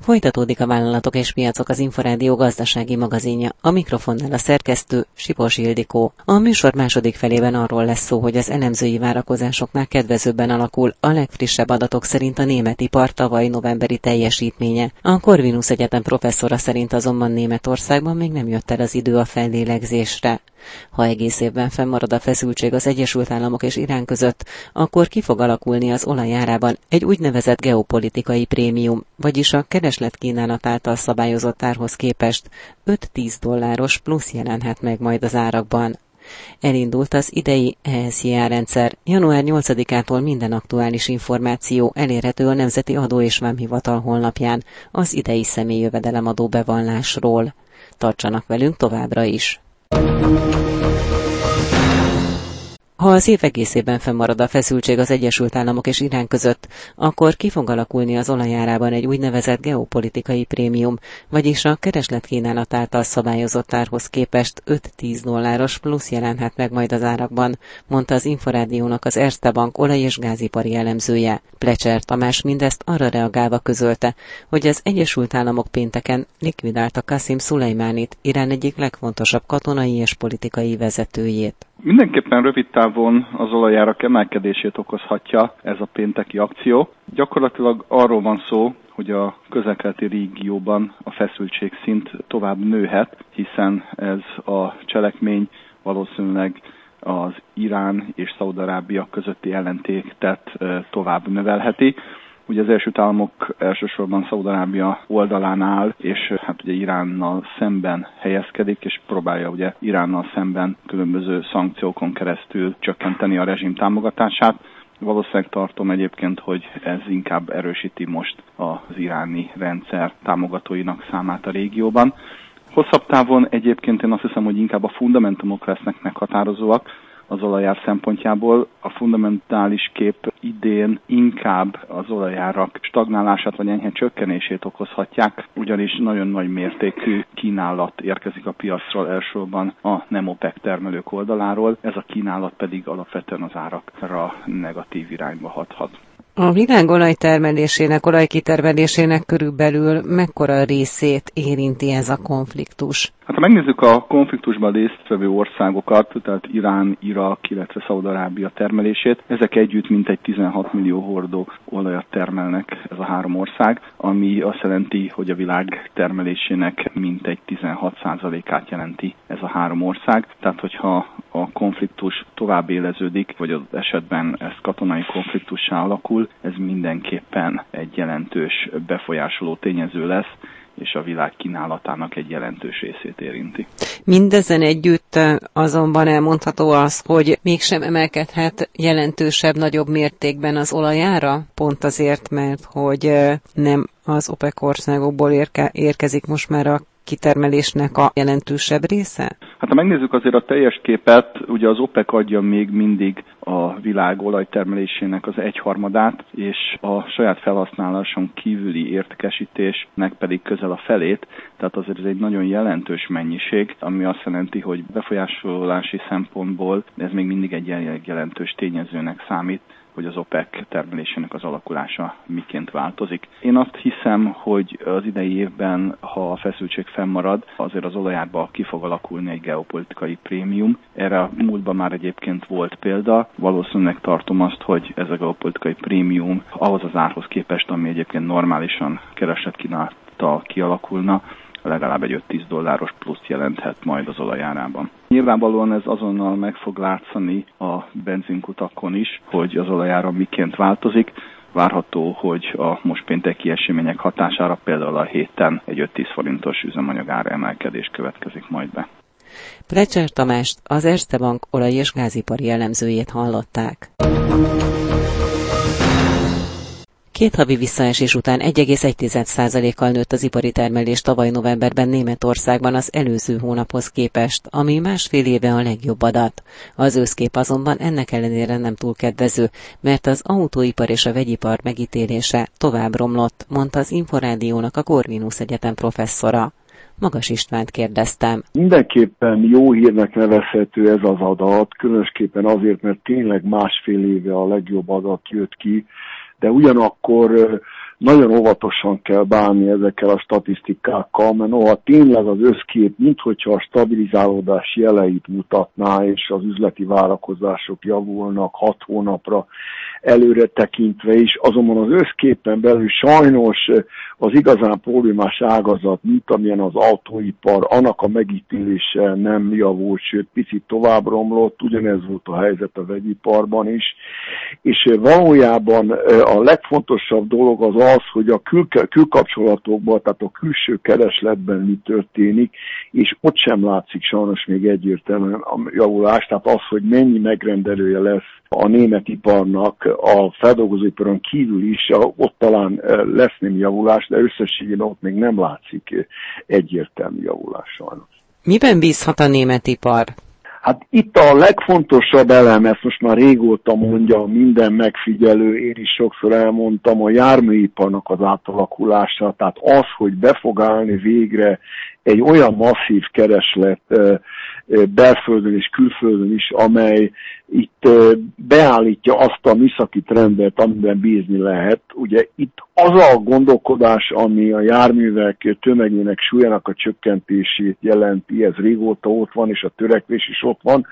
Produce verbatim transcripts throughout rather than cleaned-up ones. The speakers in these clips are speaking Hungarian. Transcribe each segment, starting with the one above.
Folytatódik a Vállalatok és Piacok, az Inforádió gazdasági magazinja. A mikrofonnál a szerkesztő Sipos Ildikó. A műsor második felében arról lesz szó, hogy az elemzői várakozásoknál kedvezőbben alakul a legfrissebb adatok szerint a német ipar tavaly novemberi teljesítménye. A Corvinus Egyetem professzora szerint azonban Németországban még nem jött el az idő a fellélegzésre. Ha egész évben fennmarad a feszültség az Egyesült Államok és Irán között, akkor ki fog alakulni az olaj árában egy úgynevezett geopolitikai prémium, vagyis a kereslet-kínálat által szabályozott árhoz képest öt-tíz dolláros plusz jelenhet meg majd az árakban. Elindult az idei E S J A rendszer. január nyolcadikától minden aktuális információ elérhető a Nemzeti Adó és Vámhivatal honlapján az idei személyjövedelemadó bevallásról. Tartsanak velünk továbbra is! Ha az év egészében fennmarad a feszültség az Egyesült Államok és Irán között, akkor ki fog alakulni az olajárában egy úgynevezett geopolitikai prémium, vagyis a kereslet-kínálat által szabályozott árhoz képest öt-tíz dolláros plusz jelenhet meg majd az árakban, mondta az Inforádiónak az Erste Bank olaj- és gázipari elemzője. Plecser Tamás mindezt arra reagálva közölte, hogy az Egyesült Államok pénteken likvidálta Qasim Szulejmánit, Irán egyik legfontosabb katonai és politikai vezetőjét. Mindenképpen rövid távon az olajárak emelkedését okozhatja ez a pénteki akció. Gyakorlatilag arról van szó, hogy a közel-keleti régióban a feszültségszint tovább nőhet, hiszen ez a cselekmény valószínűleg az Irán és Szaúd-Arábia közötti ellentétet tovább növelheti. Ugye az Egyesült Államok elsősorban Szaúd-Arábia oldalán áll, és hát ugye Iránnal szemben helyezkedik, és próbálja ugye Iránnal szemben különböző szankciókon keresztül csökkenteni a rezsim támogatását. Valószínűleg tartom egyébként, hogy ez inkább erősíti most az iráni rendszer támogatóinak számát a régióban. Hosszabb távon egyébként én azt hiszem, hogy inkább a fundamentumok lesznek meghatározóak az olajár szempontjából. A fundamentális kép idén inkább az olajárak stagnálását vagy enyhe csökkenését okozhatják, ugyanis nagyon nagy mértékű kínálat érkezik a piacról, elsősorban a nem OPEC termelők oldaláról, ez a kínálat pedig alapvetően az árakra negatív irányba hathat. A világ olajtermelésének, olajkitermelésének körülbelül mekkora részét érinti ez a konfliktus? Hát ha megnézzük a konfliktusban résztvevő országokat, tehát Irán, Irak, illetve Szaúd-Arábia termelését, ezek együtt mintegy tizenhat millió hordó olajat termelnek ez a három ország, ami azt jelenti, hogy a világ termelésének mintegy tizenhat százalékát jelenti ez a három ország. Tehát hogyha a konfliktus tovább éleződik, vagy az esetben ez katonai konfliktussá alakul, ez mindenképpen egy jelentős befolyásoló tényező lesz, és a világ kínálatának egy jelentős részét érinti. Mindezen együtt azonban elmondható az, hogy mégsem emelkedhet jelentősebb, nagyobb mértékben az olajára, pont azért, mert hogy nem az OPEC országokból érke, érkezik most már a kitermelésnek a jelentősebb része? Hát ha megnézzük azért a teljes képet, ugye az OPEC adja még mindig a világ olajtermelésének az egyharmadát, és a saját felhasználáson kívüli értékesítésnek pedig közel a felét, tehát azért ez egy nagyon jelentős mennyiség, ami azt jelenti, hogy befolyásolási szempontból ez még mindig egy jelentős tényezőnek számít, hogy az OPEC termelésének az alakulása miként változik. Én azt hiszem, hogy az idei évben, ha a feszültség fennmarad, azért az olajárban ki fog alakulni egy geopolitikai prémium. Erre a múltban már egyébként volt példa. Valószínűleg tartom azt, hogy ez a geopolitikai prémium ahhoz az árhoz képest, ami egyébként normálisan kereslet-kínálattal kialakulna, legalább egy öt-tíz dolláros pluszt jelenthet majd az olajárában. Nyilvánvalóan ez azonnal meg fog látszani a benzinkutakon is, hogy az olajára miként változik. Várható, hogy a most pénteki események hatására például a héten egy öt-tíz forintos üzemanyag ára emelkedés következik majd be. Plecser Tamást, az Erste Bank olaj- és gázipari elemzőjét hallották. Két havi visszaesés után egy egész egy százalékkal nőtt az ipari termelés tavaly novemberben Németországban az előző hónaphoz képest, ami másfél éve a legjobb adat. Az őszkép azonban ennek ellenére nem túl kedvező, mert az autóipar és a vegyipar megítélése tovább romlott, mondta az Inforádiónak a Corvinus Egyetem professzora. Magas Istvánt kérdeztem. Mindenképpen jó hírnek nevezhető ez az adat, különösképpen azért, mert tényleg másfél éve a legjobb adat jött ki, de ugyanakkor nagyon óvatosan kell bánni ezekkel a statisztikákkal, mert noha tényleg az összkép, minthogyha a stabilizálódás jeleit mutatná, és az üzleti várakozások javulnak hat hónapra előre tekintve is, azonban az összképen belül sajnos az igazán problémás ágazat, mint amilyen az autóipar, annak a megítélése nem javult, sőt picit tovább romlott, ugyanez volt a helyzet a vegyiparban is, és valójában a legfontosabb dolog az az, hogy a kül- külkapcsolatokban, tehát a külső keresletben mi történik, és ott sem látszik sajnos még egyértelműen a javulás, tehát az, hogy mennyi megrendelője lesz a német iparnak a feldolgozóiparon kívül is, ott talán lesz némi javulás, de összességében ott még nem látszik egyértelmű javulás sajnos. Miben bízhat a német ipar? Hát itt a legfontosabb elem, ezt most már régóta mondja minden megfigyelő, én is sokszor elmondtam, a járműiparnak az átalakulása, tehát az, hogy be fog állni végre egy olyan masszív kereslet belföldön és külföldön is, amely itt beállítja azt a műszaki trendet, amiben bízni lehet. Ugye itt az a gondolkodás, ami a járművek tömegének súlyának a csökkentését jelenti, ez régóta ott van, és a törekvés is ott van.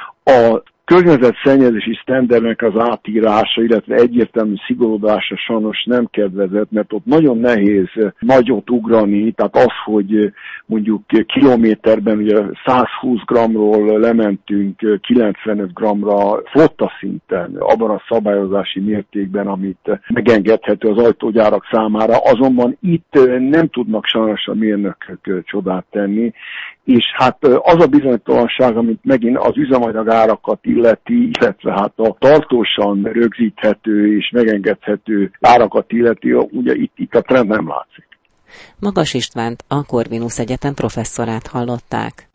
A környezetszennyezési sztendernek az átírása, illetve egyértelmű szigorodása sajnos nem kedvezett, mert ott nagyon nehéz nagyot ugrani, tehát az, hogy mondjuk kilométerben ugye százhúsz grammról lementünk kilencvenöt grammra flotta szinten, abban a szabályozási mértékben, amit megengedhető az autógyárak számára, azonban itt nem tudnak sajnos a mérnökök csodát tenni, és hát az a bizonytalanság, amit megint az üzemanyag árakat illeti, illetve hát a tartósan rögzíthető és megengedhető árakat illeti, ugye itt, itt a trend nem látszik. Magas Istvánt, a Corvinus Egyetem professzorát hallották.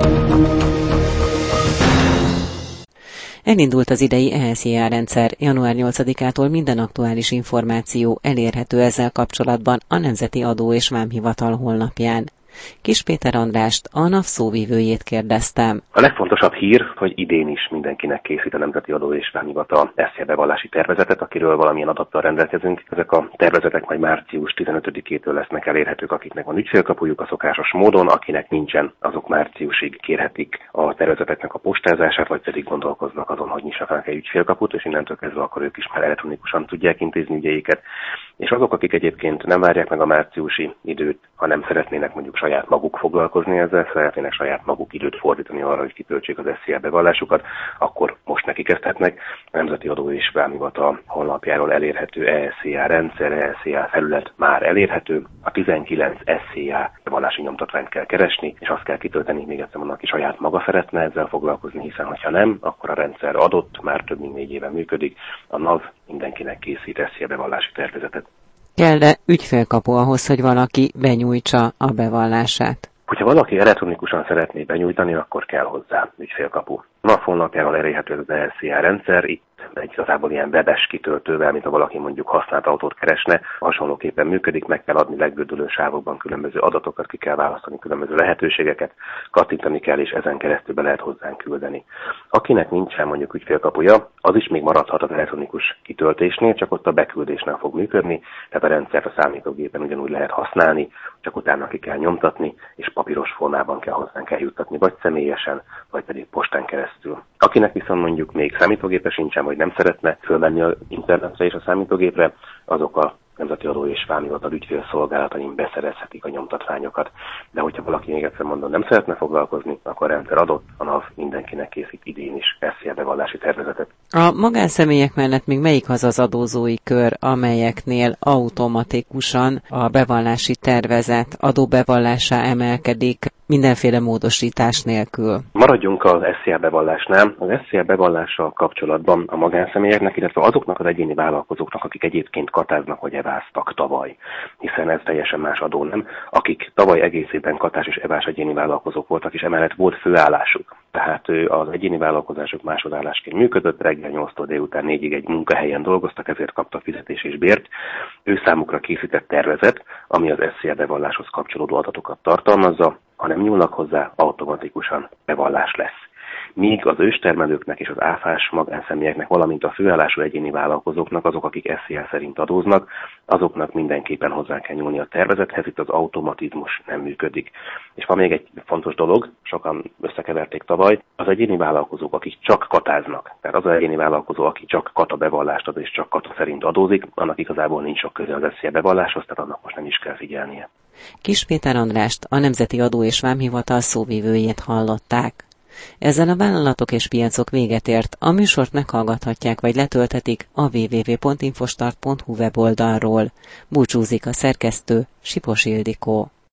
Elindult az idei E S J A rendszer. január nyolcadikától minden aktuális információ elérhető ezzel kapcsolatban a Nemzeti Adó és Vámhivatal honlapján. Kis Péter Andrást, a NAV szóvivőjét kérdeztem. A legfontosabb hír, hogy idén is mindenkinek készít a Nemzeti Adó és Vámhivatal E S J A bevallási tervezetet, akiről valamilyen adattal rendelkezünk. Ezek a tervezetek majd március tizenötödikétől lesznek elérhetők, akiknek van ügyfélkapujuk a szokásos módon, akinek nincsen, azok márciusig kérhetik a tervezeteknek a postázását, vagy pedig gondolkoznak azon, hogy nyissanak egy ügyfélkaput, és innentől kezdve akkor ők is már elektronikusan tudják intézni ügyeiket. És azok, akik egyébként nem várják meg a márciusi időt, ha nem szeretnének mondjuk saját maguk foglalkozni ezzel, szeretnének saját maguk időt fordítani arra, hogy kitöltsék az E S J A bevallásukat, akkor most neki kezdhetnek. A Nemzeti Adó és Vámhivatal honlapjáról elérhető E S J A rendszer, E S J A felület már elérhető. A tizenkilenc S J A bevallási nyomtatványt kell keresni, és azt kell kitölteni, még egyszer mondom, aki saját maga szeretne ezzel foglalkozni, hiszen ha nem, akkor a rendszer adott, már több mint négy éve működik. A NAV mindenkinek készít E S J A bevallási tervezetet. Kell-e ügyfélkapu ahhoz, hogy valaki benyújtsa a bevallását? Hogyha valaki elektronikusan szeretné benyújtani, akkor kell hozzá ügyfélkapu. NAV honlapjáról elérhető az E S J A rendszer, itt egy igazából ilyen webes kitöltővel, mint ha valaki mondjuk használt autót keresne, hasonlóképpen működik, meg kell adni legbődülő sávokban különböző adatokat, ki kell választani különböző lehetőségeket, kattintani kell, és ezen keresztül be lehet hozzánk küldeni. Akinek nincsen mondjuk ügyfélkapuja, az is még maradhat az elektronikus kitöltésnél, csak ott a beküldésnél fog működni, tehát a rendszert a számítógépen ugyanúgy lehet használni, csak utána ki kell nyomtatni, és papíros formában kell hozzánk eljuttatni, vagy személyesen, vagy pedig postán keresztül. Akinek viszont mondjuk még számítógépe sincsen, vagy nem szeretne fölmenni az internetre és a számítógépre, azok a Nemzeti Adó és Vámhivatal ügyfélszolgálatain beszerezhetik a nyomtatványokat. De hogyha valaki, még egyszer mondom, nem szeretne foglalkozni, akkor a rendszer adott, a NAV mindenkinek készít idén is E S J A bevallási tervezetet. A magánszemélyek mellett még melyik az az adózói kör, amelyeknél automatikusan a bevallási tervezet adóbevallásá emelkedik mindenféle módosítás nélkül? Maradjunk az E S J A bevallásnál. Az E S J A bevallással kapcsolatban a magánszemélyeknek, illetve azoknak az egyéni vállalkozóknak, akik egyébként katáznak vagy eváztak tavaly, hiszen ez teljesen más adó, nem? Akik tavaly egész évben katás és evás egyéni vállalkozók voltak, és emellett volt főállásuk. Tehát az egyéni vállalkozások másodállásként működött, reggel nyolctól délután négyig egy munkahelyen dolgoztak, ezért kaptak fizetés és bért. Ő számukra készített tervezet, ami az E S J A bevalláshoz kapcsolódó adatokat tartalmazza, ha nem nyúlnak hozzá, automatikusan bevallás lesz. míg az őstermelőknek és az áfás magánszemélyeknek, valamint a főállású egyéni vállalkozóknak, azok, akik es zé el szerint adóznak, azoknak mindenképpen hozzá kell nyúlni a tervezethez, itt az automatizmus nem működik. És van még egy fontos dolog, sokan összekeverték tavaly, az egyéni vállalkozók, akik csak katáznak, tehát az az egyéni vállalkozó, aki csak kata bevallást ad és csak kata szerint adózik, annak igazából nincs sok köze az es zé el bevalláshoz, tehát annak most nem is kell figyelnie. Kiss Péter Andrást, a Nemzeti Adó és Vámhivatal szóvivőjét hallották. Ezzel a Vállalatok és Piacok véget ért, a műsort meghallgathatják vagy letölthetik a double-u double-u double-u pont infostart pont hu weboldalról. Búcsúzik a szerkesztő, Sipos Ildikó.